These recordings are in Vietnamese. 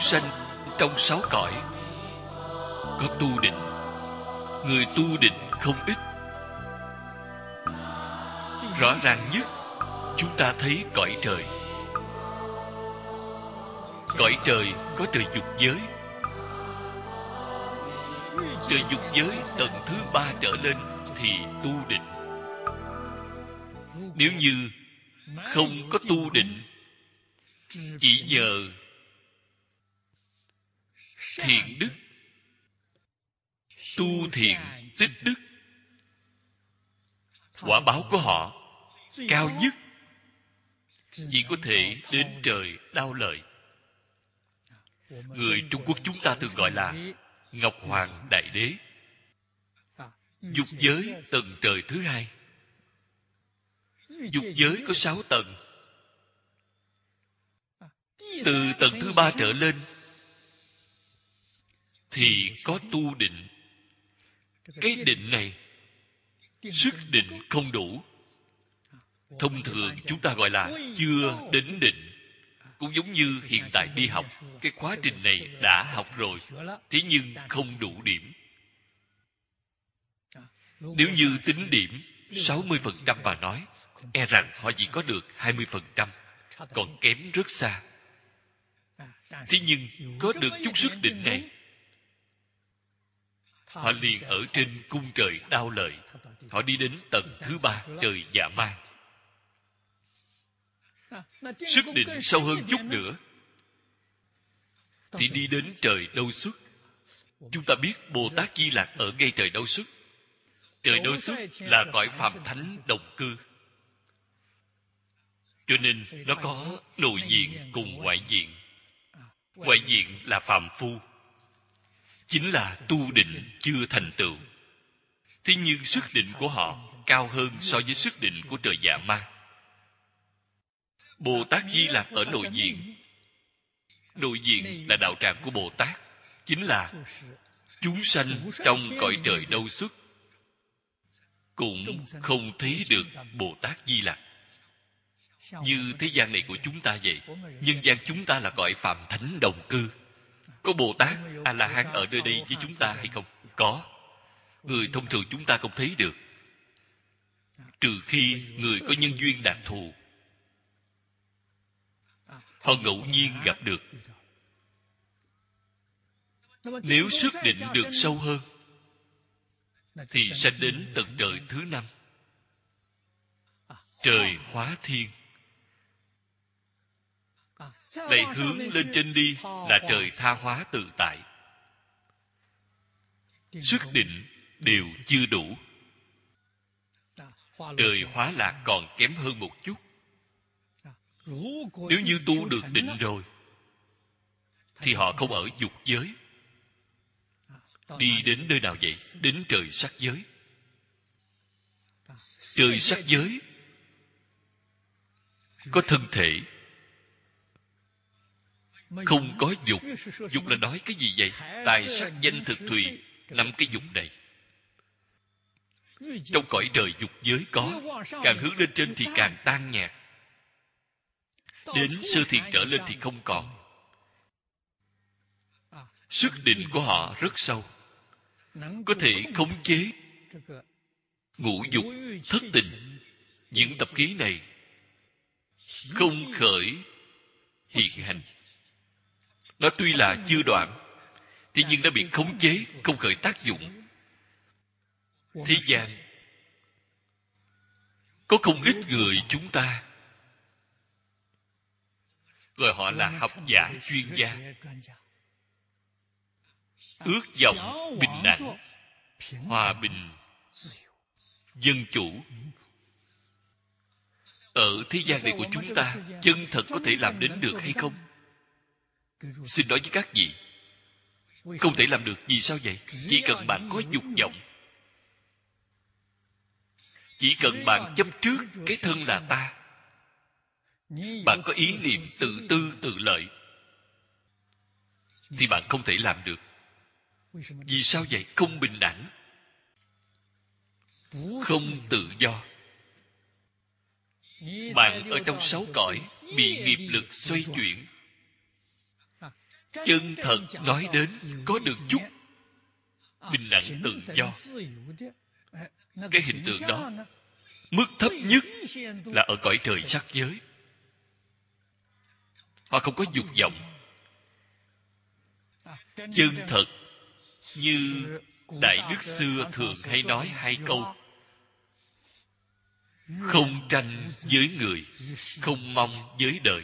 sanh trong 6 cõi có tu định. Người tu định không ít. Rõ ràng nhất, chúng ta thấy cõi trời. Cõi trời có trời dục giới. Trời dục giới tầng thứ 3 trở lên thì tu định. Nếu như không có tu định, chỉ nhờ thiện đức, tu thiện tích đức, quả báo của họ cao nhất chỉ có thể đến trời Đao Lợi. Người Trung Quốc chúng ta thường gọi là Ngọc Hoàng Đại Đế. Dục giới tầng trời thứ 2. Dục giới có 6 tầng. Từ tầng thứ 3 trở lên thì có tu định. Cái định này, sức định không đủ. Thông thường chúng ta gọi là chưa đến định. Cũng giống như hiện tại đi học, cái khóa trình này đã học rồi, thế nhưng không đủ điểm. Nếu như tính điểm 60% mà nói, e rằng họ chỉ có được 20%, còn kém rất xa. Thế nhưng có được chút sức định này, họ liền ở trên cung trời Đao Lợi. Họ đi đến tầng thứ 3 trời Dạ Ma. Sức định sâu hơn chút nữa thì đi đến trời Đâu Xuất. Chúng ta biết Bồ Tát Di Lặc ở ngay trời Đâu Xuất. Trời Đâu Xuất là cõi Phạm Thánh đồng cư, cho nên nó có nội diện cùng ngoại diện. Ngoại diện là phàm phu, chính là tu định chưa thành tựu. Thế nhưng sức định của họ cao hơn so với sức định của trời Dạ Ma. Bồ Tát Di Lặc ở nội diện. Nội diện là đạo tràng của Bồ Tát, chính là chúng sanh trong cõi trời Đâu Xuất cũng không thấy được Bồ Tát Di Lặc. Như thế gian này của chúng ta vậy. Nhân gian chúng ta là cõi Phạm Thánh đồng cư. Có Bồ Tát A-la-hán ở nơi đây với chúng ta hay không? Có. Người thông thường chúng ta không thấy được, trừ khi người có nhân duyên đặc thù, họ ngẫu nhiên gặp được. Nếu sức định được sâu hơn thì sẽ đến tận trời thứ 5, trời Hóa Thiên. Lại hướng lên trên đi là trời Tha Hóa Tự Tại. Sức định đều chưa đủ. Trời Hóa Lạc còn kém hơn một chút. Nếu như tu được định rồi thì họ không ở dục giới. Đi đến nơi nào vậy? Đến trời sắc giới. Trời sắc giới có thân thể, không có dục. Dục là nói cái gì vậy? Tài sắc danh thực thùy, 5 cái dục này. Trong cõi trời dục giới có, càng hướng lên trên thì càng tan nhạt. Đến sơ thiền trở lên thì không còn. Sức định của họ rất sâu, có thể khống chế ngũ dục thất tình. Những tập khí này không khởi hiện hành. Nó tuy là chưa đoạn, thế nhưng đã bị khống chế, không khởi tác dụng. Thế gian có không ít người chúng ta gọi họ là học giả chuyên gia, ước vọng bình đẳng, hòa bình, dân chủ. Ở thế gian này của chúng ta chân thật có thể làm đến được hay không? Xin nói với các vị, không thể làm được. Vì sao vậy? Chỉ cần bạn có dục vọng, chỉ cần bạn chấp trước cái thân là ta, bạn có ý niệm tự tư tự lợi, thì bạn không thể làm được. Vì sao vậy? Không bình đẳng, không tự do. Bạn ở trong 6 cõi bị nghiệp lực xoay chuyển. chân thật nói đến có được chút bình đẳng tự do. Cái hình tượng đó mức thấp nhất là ở cõi trời sắc giới. Họ không có dục vọng. Chân thật như Đại Đức xưa thường hay nói hai câu: không tranh với người, không mong với đời.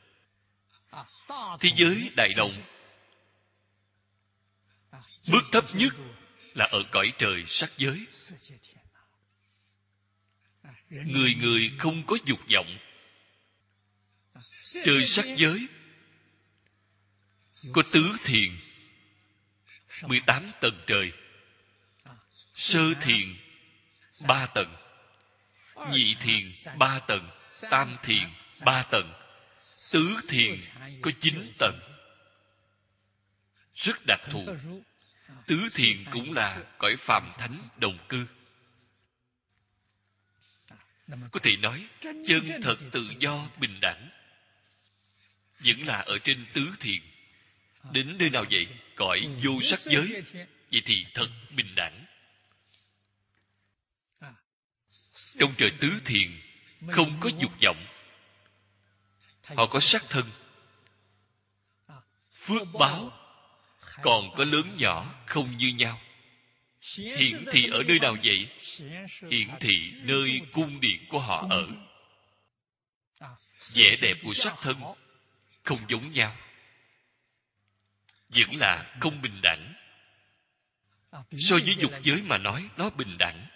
Thế giới đại đồng, mức thấp nhất là ở cõi trời sắc giới. Người người không có dục vọng. Trời sắc giới có tứ thiền, 18 tầng trời. Sơ thiền 3 tầng, nhị thiền 3 tầng, tam thiền 3 tầng, tứ thiền có 9 tầng. Rất đặc thù. Tứ thiền cũng là cõi phàm thánh đồng cư. Có thể nói chân thật tự do bình đẳng vẫn là ở trên tứ thiền. Đến nơi nào vậy? Cõi vô sắc giới. Vậy thì thật bình đẳng. Trong trời tứ thiền không có dục vọng. Họ có sắc thân. Phước báo còn có lớn nhỏ không như nhau. Hiển thị ở nơi nào vậy? Hiển thị nơi cung điện của họ ở. Vẻ đẹp của sắc thân không giống nhau, vẫn là không bình đẳng. So với dục giới mà nói, nó bình đẳng.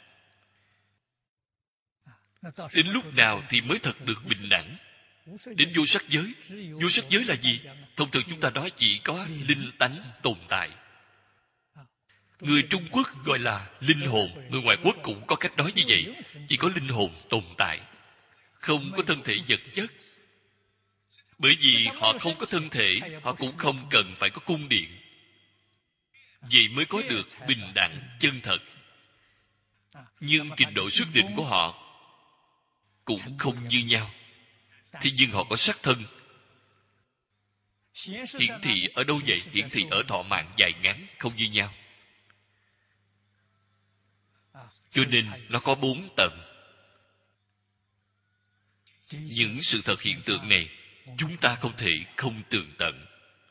Đến lúc nào thì mới thật được bình đẳng? Đến vô sắc giới. Vô sắc giới là gì? Thông thường chúng ta nói chỉ có linh tánh tồn tại. Người Trung Quốc gọi là linh hồn. Người ngoại quốc cũng có cách nói như vậy. Chỉ có linh hồn tồn tại, không có thân thể vật chất. Bởi vì họ không có thân thể, họ cũng không cần phải có cung điện. Vậy mới có được bình đẳng chân thật. Nhưng trình độ xuất định của họ cũng không như nhau. Thế nhưng họ có sắc thân. Hiển thị ở đâu vậy? Hiển thị ở thọ mạng dài ngắn không như nhau. Cho nên nó có 4 tầng. Những sự thật hiện tượng này chúng ta không thể không tường tận.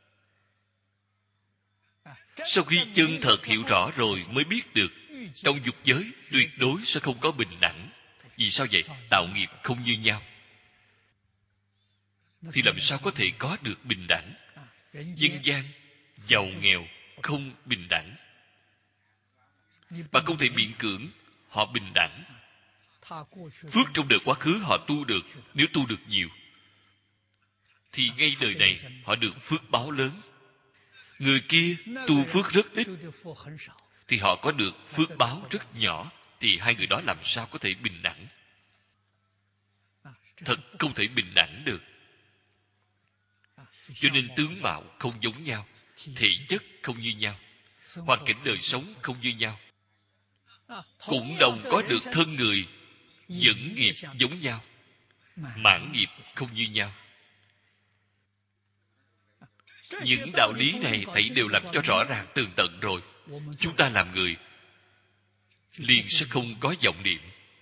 Sau khi chân thật hiểu rõ rồi mới biết được trong dục giới tuyệt đối sẽ không có bình đẳng. Vì sao vậy? Tạo nghiệp không như nhau. Thì làm sao có thể có được bình đẳng? Dân gian giàu nghèo không bình đẳng. Mà không thể miễn cưỡng họ bình đẳng. Phước trong đời quá khứ họ tu được, nếu tu được nhiều thì ngay đời này họ được phước báo lớn. Người kia tu phước rất ít thì họ có được phước báo rất nhỏ. Thì hai người đó làm sao có thể bình đẳng? Thật không thể bình đẳng được. Cho nên tướng mạo không giống nhau, thể chất không như nhau, hoàn cảnh đời sống không như nhau. Cũng đồng có được thân người, dẫn nghiệp giống nhau, mãn nghiệp không như nhau. Những đạo lý này thảy đều làm cho rõ ràng tường tận rồi. Chúng ta làm người liền sẽ không có vọng niệm,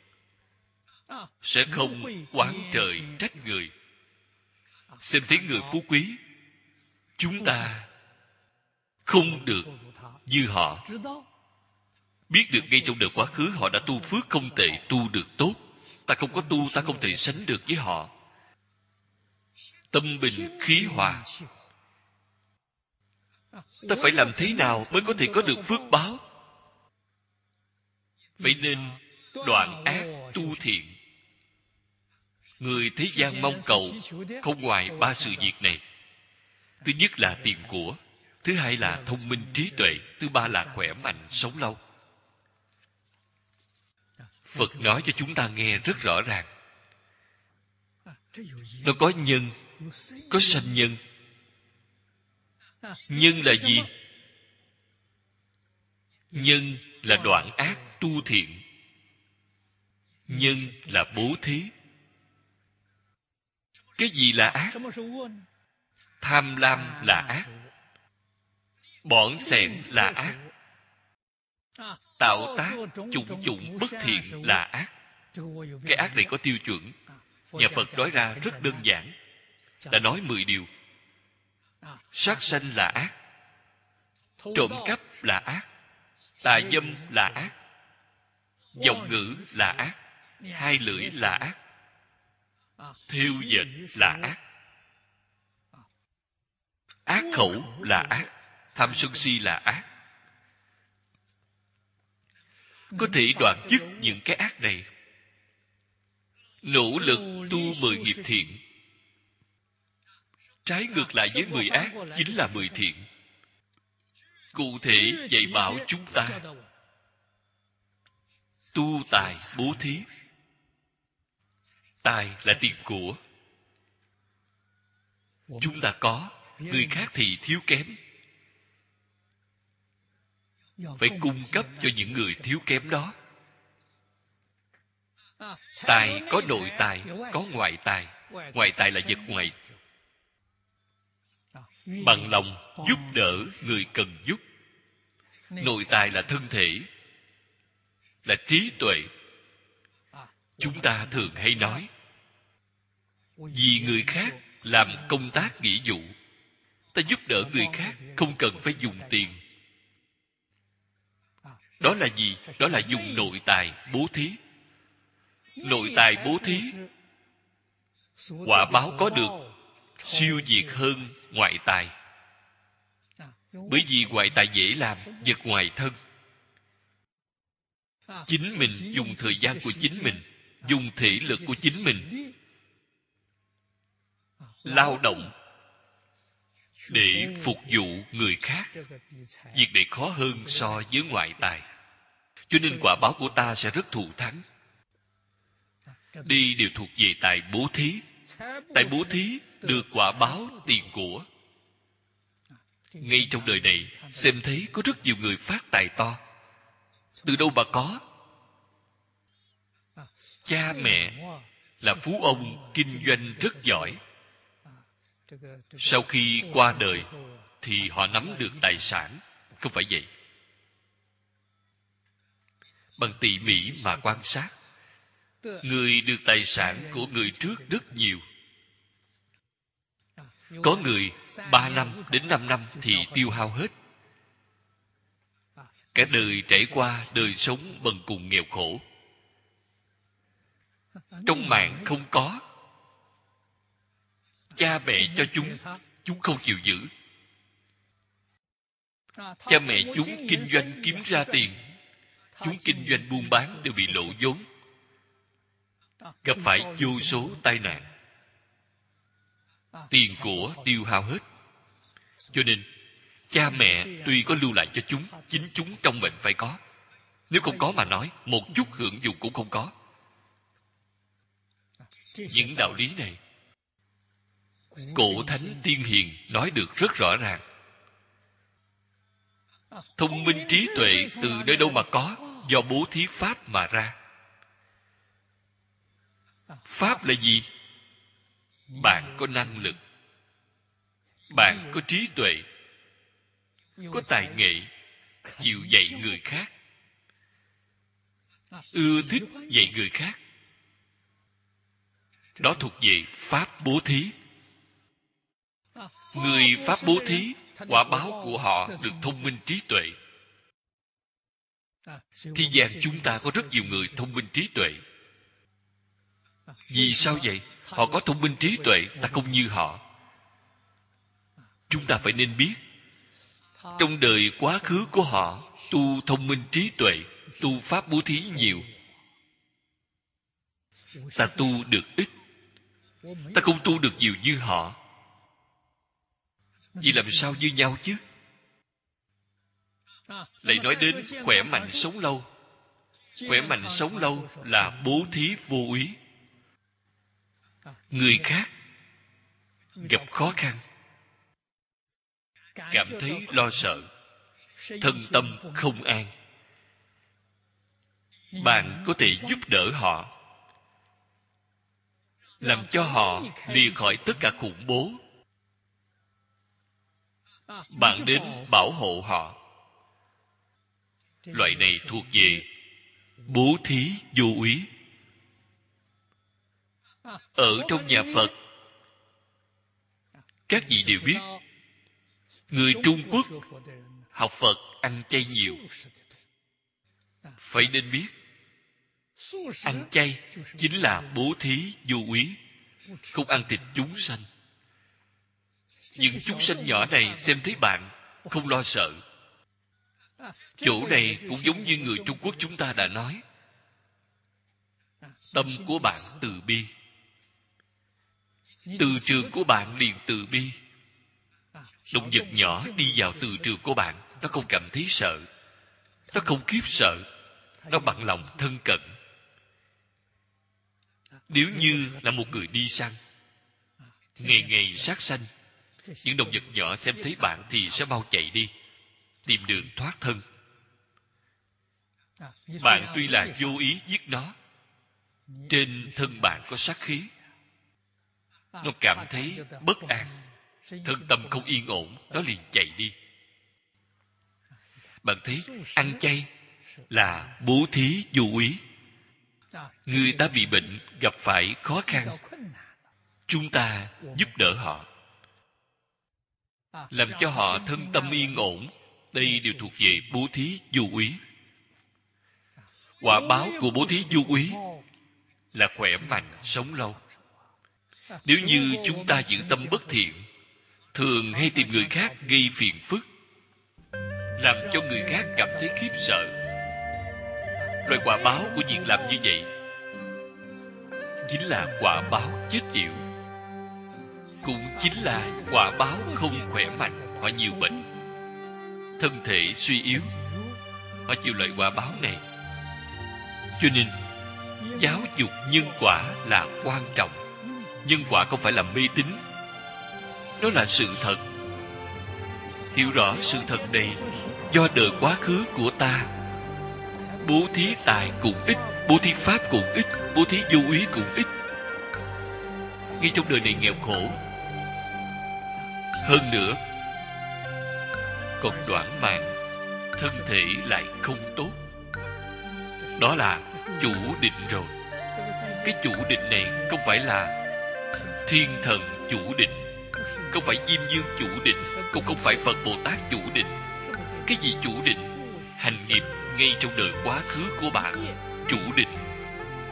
sẽ không oán trời trách người. Xem thấy người phú quý, chúng ta không được như họ. Biết được ngay trong đời quá khứ họ đã tu phước không tệ, tu được tốt. Ta không có tu, ta không thể sánh được với họ. Tâm bình khí hòa. Ta phải làm thế nào mới có thể có được phước báo? Phải nên đoạn ác tu thiện. Người thế gian mong cầu không ngoài 3 sự việc này. Thứ nhất là tiền của, thứ hai là thông minh trí tuệ, thứ ba là khỏe mạnh sống lâu. Phật nói cho chúng ta nghe rất rõ ràng. Nó có nhân, có sanh nhân. Nhân là gì? Nhân là đoạn ác tu thiện. Nhân là bố thí. Cái gì là ác? Tham lam là ác. bỏn xẻn là ác, tạo tác chủng chủng bất thiện là ác. Cái ác này có tiêu chuẩn. Nhà Phật nói ra rất đơn giản, đã nói 10 điều. Sát sanh là ác, trộm cắp là ác, tà dâm là ác, vọng ngữ là ác, hai lưỡi là ác, thêu dệt là ác, ác khẩu là ác, tham sân si là ác. Có thể đoạn dứt những cái ác này, nỗ lực tu 10 nghiệp thiện. Trái ngược lại với 10 ác chính là 10 thiện. Cụ thể dạy bảo chúng ta tu tài bố thí. Tài là tiền của. Chúng ta có, người khác thì thiếu kém. Phải cung cấp cho những người thiếu kém đó. Tài có nội tài, có ngoại tài. Ngoại tài là vật ngoài. Bằng lòng giúp đỡ người cần giúp. Nội tài là thân thể, là trí tuệ. Chúng ta thường hay nói, vì người khác làm công tác nghĩa vụ. Ta giúp đỡ người khác không cần phải dùng tiền. Đó là gì? Đó là dùng nội tài bố thí. Nội tài bố thí, quả báo có được siêu việt hơn ngoại tài. Bởi vì ngoại tài dễ làm, vật ngoài thân. Chính mình dùng thời gian của chính mình, dùng thể lực của chính mình lao động để phục vụ người khác. Việc này khó hơn so với ngoại tài. Cho nên quả báo của ta sẽ rất thù thắng. Đây đều thuộc về tài bố thí. Tài bố thí được quả báo tiền của. Ngay trong đời này, xem thấy có rất nhiều người phát tài to. Từ đâu mà có? Cha mẹ là phú ông kinh doanh rất giỏi. Sau khi qua đời thì họ nắm được tài sản. Không phải vậy. Bằng tỉ mỉ mà quan sát, người được tài sản của người trước rất nhiều. Có người 3 năm đến 5 năm thì tiêu hao hết. Cả đời trải qua đời sống bần cùng nghèo khổ. Trong mạng không có. Cha mẹ cho chúng không chịu giữ. Cha mẹ chúng kinh doanh kiếm ra tiền, chúng kinh doanh buôn bán đều bị lộ vốn, gặp phải vô số tai nạn, tiền của tiêu hao hết. Cho nên cha mẹ tuy có lưu lại cho chúng, chính chúng trong mệnh phải có. Nếu không có mà nói, một chút hưởng dụng cũng không có. Những đạo lý này cổ thánh tiên hiền nói được rất rõ ràng. Thông minh trí tuệ từ nơi đâu mà có? Do bố thí pháp mà ra. Pháp là gì? Bạn có năng lực, bạn có trí tuệ, có tài nghệ, chịu dạy người khác, ưa thích dạy người khác. Đó thuộc về pháp bố thí. Người pháp bố thí, quả báo của họ được thông minh trí tuệ. Thế gian chúng ta có rất nhiều người thông minh trí tuệ. Vì sao vậy? Họ có thông minh trí tuệ, ta không như họ. Chúng ta phải nên biết, trong đời quá khứ của họ tu thông minh trí tuệ, tu pháp bố thí nhiều. Ta tu được ít, ta không tu được nhiều như họ. Vì làm sao như nhau chứ? Lại nói đến khỏe mạnh sống lâu. Khỏe mạnh sống lâu là bố thí vô úy. Người khác gặp khó khăn, cảm thấy lo sợ, thân tâm không an, bạn có thể giúp đỡ họ, làm cho họ lìa khỏi tất cả khủng bố. bạn đến bảo hộ họ. Loại này thuộc về bố thí vô úy. Ở trong nhà Phật, các vị đều biết, người Trung Quốc học Phật ăn chay nhiều. Phải nên biết, ăn chay chính là bố thí vô úy, không ăn thịt chúng sanh. Những chúng sanh nhỏ này xem thấy bạn không lo sợ. Chỗ này cũng giống như người Trung Quốc chúng ta đã nói, tâm của bạn từ bi, từ trường của bạn liền từ bi. Động vật nhỏ đi vào từ trường của bạn, nó không cảm thấy sợ, nó không khiếp sợ, nó bằng lòng thân cận. Nếu như là một người đi săn, ngày ngày sát sanh, những động vật nhỏ xem thấy bạn thì sẽ mau chạy đi, tìm đường thoát thân. Bạn tuy là vô ý giết nó, trên thân bạn có sát khí, nó cảm thấy bất an, thân tâm không yên ổn, nó liền chạy đi. Bạn thấy ăn chay là bố thí vô úy. Người ta bị bệnh, gặp phải khó khăn, chúng ta giúp đỡ họ, làm cho họ thân tâm yên ổn. Đây đều thuộc về bố thí vô úy. Quả báo của bố thí vô úy là khỏe mạnh, sống lâu. Nếu như chúng ta giữ tâm bất thiện, thường hay tìm người khác gây phiền phức, làm cho người khác cảm thấy khiếp sợ, loại quả báo của việc làm như vậy chính là quả báo chết yểu, cũng chính là quả báo không khỏe mạnh. Họ nhiều bệnh, thân thể suy yếu, họ chịu loại quả báo này. Cho nên giáo dục nhân quả là quan trọng. Nhân quả không phải là mê tín, đó là sự thật. Hiểu rõ sự thật này, do đời quá khứ của ta, bố thí tài cũng ít, bố thí pháp cũng ít, bố thí vô úy cũng ít. Ngay trong đời này nghèo khổ, hơn nữa còn đoạn mạng, thân thể lại không tốt. Đó là chủ định rồi. Cái chủ định này không phải là thiên thần chủ định, không phải Diêm Dương chủ định, cũng không phải Phật Bồ Tát chủ định. Cái gì chủ định? Hành nghiệp ngay trong đời quá khứ của bạn chủ định.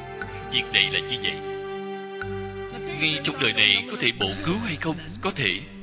Việc này là như vậy. Ngay trong đời này có thể bổ cứu hay không? Có thể.